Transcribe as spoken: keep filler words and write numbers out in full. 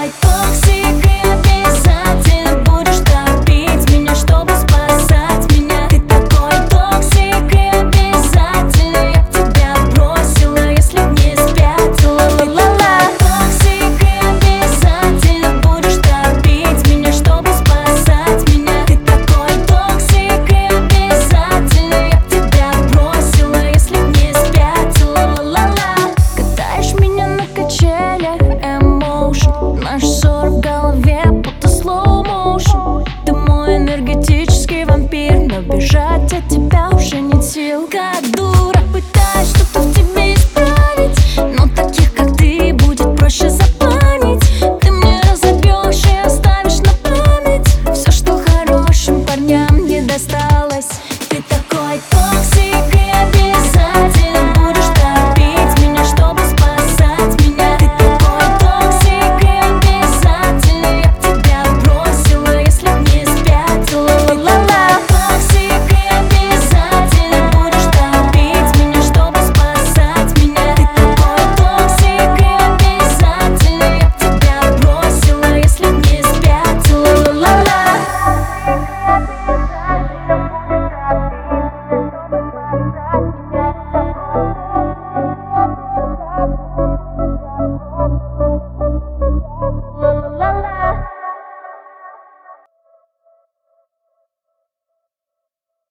такой токсик, и обязательно будешь топить меня, чтобы спасать меня. Ты такой токсик, и обязательно я б тебя бросила, если б не спятила. Ла-ла-ла. Токсик, и обязательно будешь топить меня, чтобы спасать меня. Ты такой токсик, и обязательно я б тебя бросила, если б не спятила. Ла-ла-ла. Катаешь меня на качелях, эмоушен. Наш ссор в голове, будто slow motion. Ты мой энергетический вампир, но бежать от тебя уже нет сил.